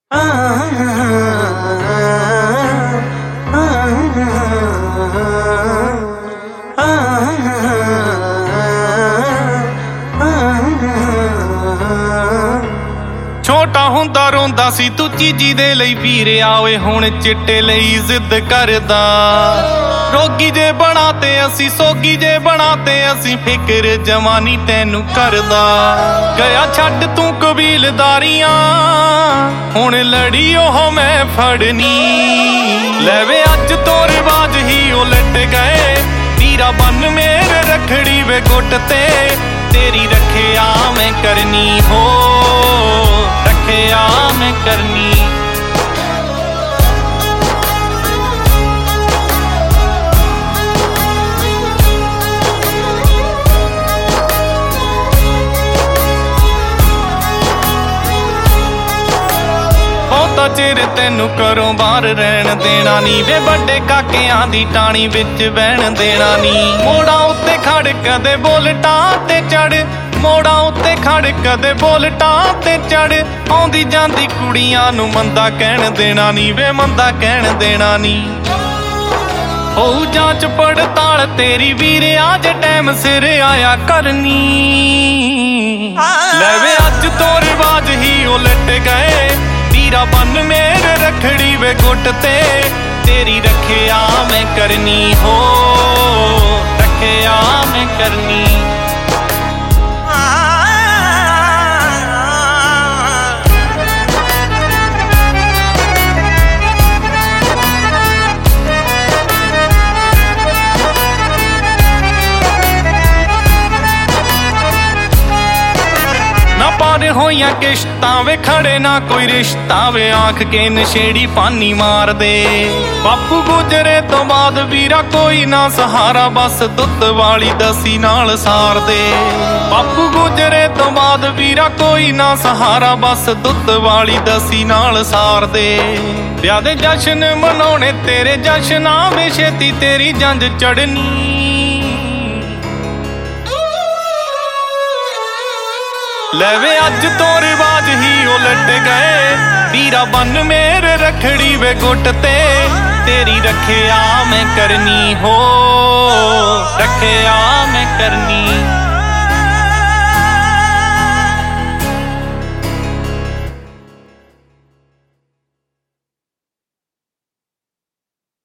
ਛੋਟਾ ਹੁੰਦਾ ਰੋਂਦਾ ਸੀ ਤੂੰ ਚੀਜੀ ਦੇ ਲਈ ਵੀਰਿਆ ਓਏ ਹੁਣ ਚਿੱਟੇ ਲਈ ਜ਼ਿੱਦ ਕਰਦਾ। ਰੋਗੀ ਜੇ ਬਣਾਤੇ ਅਸੀਂ ਸੋਗੀ ਜੇ ਬਣਾਤੇ ਅਸੀਂ ਫਿਕਰ ਜਵਾਨੀ ਤੈਨੂੰ ਕਰਦਾ। ਗਿਆ ਛੱਡ ਤੂੰ ਕਬੀਲਦਾਰੀਆਂ ਹੁਣ ਲੜੀ ਉਹ ਮੈਂ ਫੜਨੀ। ਲੈ ਵੇ ਅੱਜ ਤੋਂ ਰਿਵਾਜ ਹੀ ਉਲਟ ਗਏ ਵੀਰਾ ਬਨ ਮੇਰੇ ਰੱਖੜੀ ਵੇ ਗੁੱਟ ਤੇ ਤੇਰੀ ਰੱਖਿਆ ਮੈਂ ਕਰਨੀ ਹੋ ਰੱਖਿਆ ਮੈਂ ਕਰਨੀ। ਬਹੁਤਾ ਚਿਰ ਤੈਨੂੰ ਘਰੋਂ ਬਾਹਰ ਰਹਿਣ ਦੇਣਾ ਨੀ ਵੇ ਵੱਡੇ ਕਾਕਿਆਂ ਦੀ ਟਾਣੀ ਵਿੱਚ ਬਹਿਣ ਦੇਣਾ ਨੀ। ਮੋੜਾਂ ਉੱਤੇ ਖੜ ਕਦੇ ਬੁਲਟਾਂ ਤੇ ਚੜ ਮੋੜਾਂ ਉੱਤੇ ਖੜ ਕਦੇ ਬੁਲਟਾਂ ਤੇ ਚੜ ਆਉਂਦੀ ਜਾਂਦੀ ਕੁੜੀਆਂ ਨੂੰ ਮੰਦਾ ਕਹਿਣ ਦੇਣਾ ਨੀ ਵੇ ਮੰਦਾ ਕਹਿਣ ਦੇਣਾ ਨੀ। ਹੋਊ ਜਾਂਚ ਪੜਤਾਲ ਤੇਰੀ ਵੀਰਿਆ ਜੇ ਟਾਈਮ ਸਿਰ ਆਇਆ ਕਰਨੀ। ਲੈ ਵੇ ਅੱਜ ਤੋਂ ਰਿਵਾਜ ਹੀ ਉਲਟ ਗਏ ਵੀਰਾ ਬਨ ਮੇਰੇ ਰੱਖੜੀ ਵੇ ਗੁੱਟ ਤੇ ਤੇਰੀ ਰੱਖਿਆ ਮੈਂ ਕਰਨੀ ਹੋ ਰੱਖਿਆ ਮੈਂ ਕਰਨੀ। ਪਾਰ ਹੋਈਆਂ ਕਿਸ਼ਤਾਂ ਵੇ ਖੜੇ ਨਾ ਕੋਈ ਰਿਸ਼ਤਾ ਵੇ ਆਂਖ ਕੇ ਨਸ਼ੇੜੀ ਪਾਨੀ ਮਾਰ ਦੇ। ਬਾਪੂ ਗੁਜਰੇ ਤੋਂ ਬਾਅਦ ਵੀਰਾ ਕੋਈ ਨਾ ਸਹਾਰਾ ਬਸ ਦੁੱਧ ਵਾਲੀ ਦਸੀ ਨਾਲ ਸਾਰ ਦੇ। ਬਾਪੂ ਗੁਜਰੇ ਤੋਂ ਬਾਅਦ ਵੀਰਾ ਕੋਈ ਨਾ ਸਹਾਰਾ ਬਸ ਦੁੱਧ ਵਾਲੀ ਦਸੀ ਨਾਲ ਸਾਰ ਦੇ। ਵਿਆਹ ਦੇ ਜਸ਼ਨ ਮਨਾਉਣੇ ਤੇਰੇ ਜਸ਼ਨਾਂ ਵੇ ਛੇਤੀ ਤੇਰੀ ਜੰਜ ਚੜਨੀ। ਲੈ ਵੇ ਅੱਜ ਤੋਂ ਰਿਵਾਜ ਹੀ ਉਲਟ ਗਏ ਵੀਰਾ ਬਨ ਮੇਰੇ ਰੱਖੜੀ ਵੇ ਗੁੱਟ ਤੇ ਤੇਰੀ ਰੱਖਿਆ ਮੈਂ ਕਰਨੀ ਹੋ